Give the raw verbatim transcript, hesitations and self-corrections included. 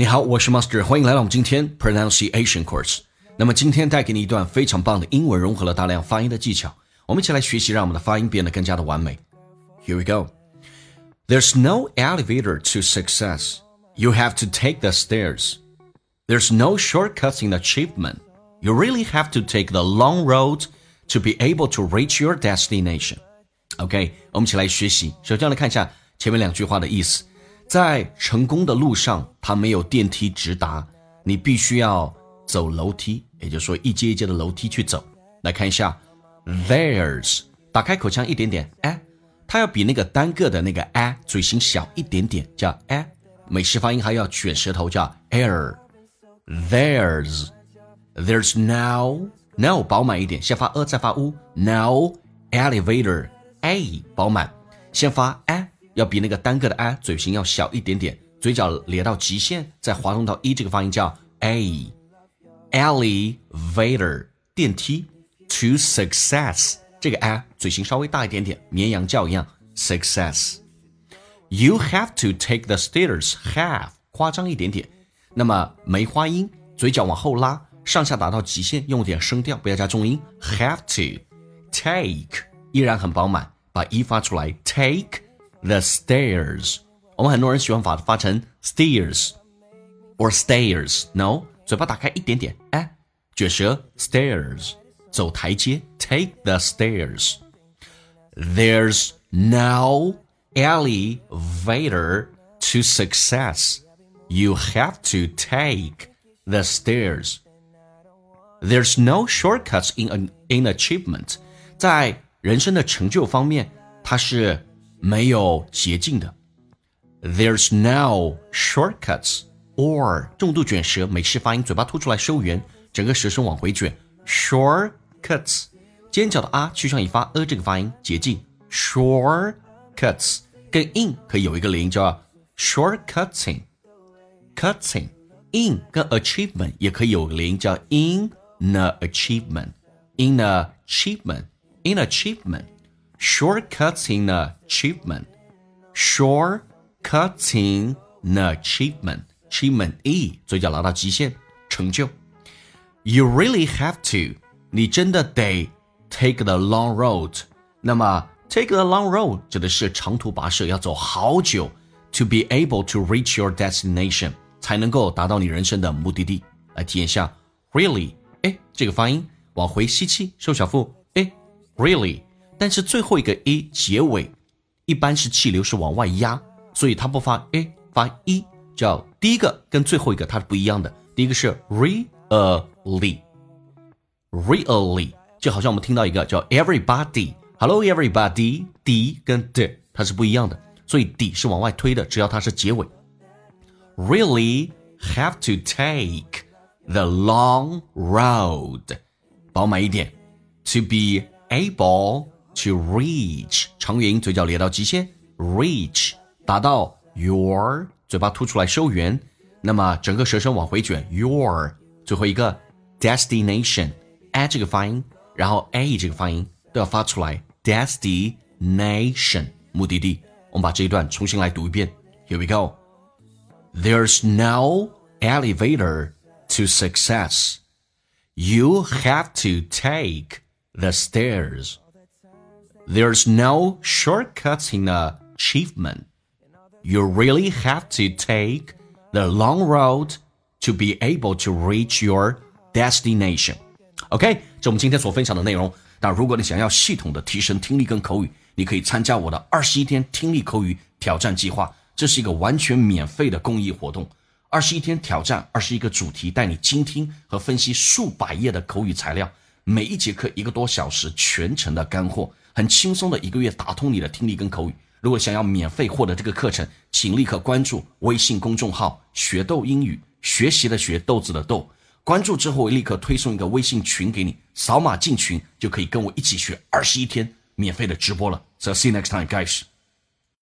你好，我是 Master， 欢迎来到我们今天 Pronunciation Course。那么今天带给你一段非常棒的英文，融合了大量发音的技巧，我们一起来学习，让我们的发音变得更加的完美。Here we go. There's no elevator to success. You have to take the stairs. There's no shortcuts in achievement. You really have to take the long road to be able to reach your destination. OK, 我们一起来学习。首先来看一下前面两句话的意思。在成功的路上，它没有电梯直达，你必须要走楼梯，也就是说一阶一阶的楼梯去走。来看一下 There's， 打开口腔一点点，哎，它要比那个单个的那个哎嘴型小一点点，叫哎。美式发音还要卷舌头，叫 air。 There's There's no no 饱满一点，先发呃再发乌 No elevator A 饱满，先发哎要比那个单个的 a 嘴型要小一点点，嘴角咧到极限，再滑动到一，这个发音叫 a。 Elevator 电梯， to success 这个 a 嘴型稍微大一点点，绵羊叫一样 success。 You have to take the stairs have 夸张一点点，那么梅花音，嘴角往后拉，上下达到极限，用点声调，不要加重音。 Have to take 依然很饱满，把一发出来 take the stairs， 我们很多人喜欢把它发成 stairs or stairs。 No， 嘴巴打开一点点，哎，卷舌 stairs， 走台阶 take the stairs。 There's no elevator to success. You have to take the stairs. There's no shortcuts in, in achievement. 在人生的成就方面，它是没有捷径的。 There's no shortcuts or 重度卷舌，美式发音，嘴巴凸出来收圆，整个舌身往回卷 shortcuts， 尖角的啊去上以发呃这个发音，捷径 shortcuts， 跟 in 可以有一个连音叫 shortcutting cutting。 in 跟 achievement 也可以有连音叫 in the achievement in the achievement in achievement shortcuts in the achievement shortcutting the achievement achievement e 嘴角拉到极限，成就。 You really have to 你真的得 take the long road。 那么 take the long road 指的是长途跋涉，要走好久 to be able to reach your destination， 才能够达到你人生的目的地。来体验一下 really， 哎，这个发音往回吸气收小腹，哎 really，但是最后一个 a 结尾一般是气流是往外压，所以它不发 a 发 e， 叫第一个跟最后一个它是不一样的。第一个是 really really， 就好像我们听到一个叫 everybody hello everybody， d 跟 d 它是不一样的，所以 d 是往外推的，只要它是结尾。 Really have to take the long road， 饱满一点， to be able to reach 长元音，嘴角咧到极限 reach， 达到 your 嘴巴凸出来收圆，那么整个舌身往回卷 your， 最后一个 destination a 这个发音，然后 a 这个发音都要发出来 destination 目的地。我们把这一段重新来读一遍。 Here we go. There's no elevator to success. You have to take the stairs. There's no shortcuts in achievement. You really have to take the long road to be able to reach your destination. OK， 这是我们今天所分享的内容。但如果你想要系统的提升听力跟口语，你可以参加我的二十一天听力口语挑战计划。这是一个完全免费的公益活动。二十一天挑战，二十一个主题，带你精听和分析数百页的口语材料，每一节课一个多小时，全程的干货，很轻松的一个月打通你的听力跟口语。如果想要免费获得这个课程，请立刻关注微信公众号学豆英语，学习的学，豆子的豆。关注之后立刻推送一个微信群给你，扫码进群就可以跟我一起学二十一天免费的直播了。So see you next time, guys.